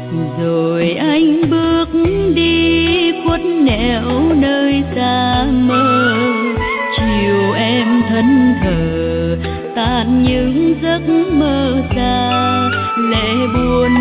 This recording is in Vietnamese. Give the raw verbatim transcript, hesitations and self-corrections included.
Rồi anh bước đi khuất nẻo nơi xa mơ, chiều em thẫn thờ tan những giấc mơ xa, lệ buồn